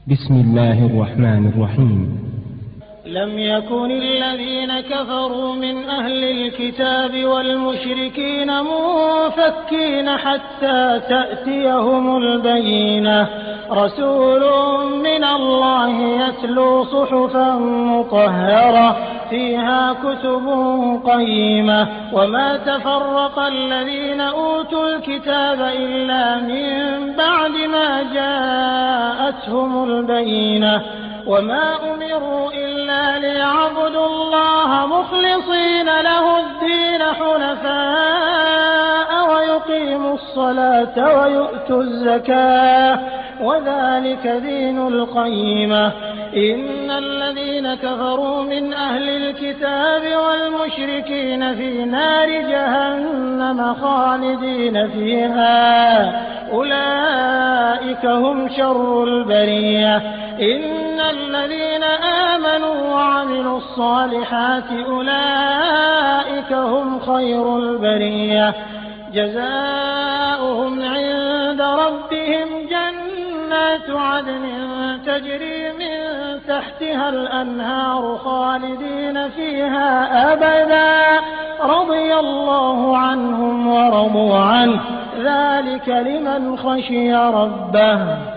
بسم الله الرحمن الرحيم. لم يكن الذين كفروا من أهل الكتاب والمشركين منفكين حتى تأتيهم البينة. رسول من الله يتلو صحفا مطهرة فيها كتب قيمة. وما تفرق الذين أوتوا الكتاب إلا من بعد ما جاءتهم البينة. وما أمروا إلا ليعبدوا الله مخلصين له الدين حنفاء ويقيموا الصلاة ويؤتوا الزكاة وذلك دين القيمة. إن الذين كفروا من أهل الكتاب والمشركين في نار جهنم خالدين فيها أولئك هم شر البرية. إن الذين آمنوا وعملوا الصالحات أولئك هم خير البرية. جزاؤهم عند ربهم جنات عدن تجري من تحتها الأنهار خالدين فيها أبدا رضي الله عنهم ورضوا عنه ذلك لمن خشي ربه.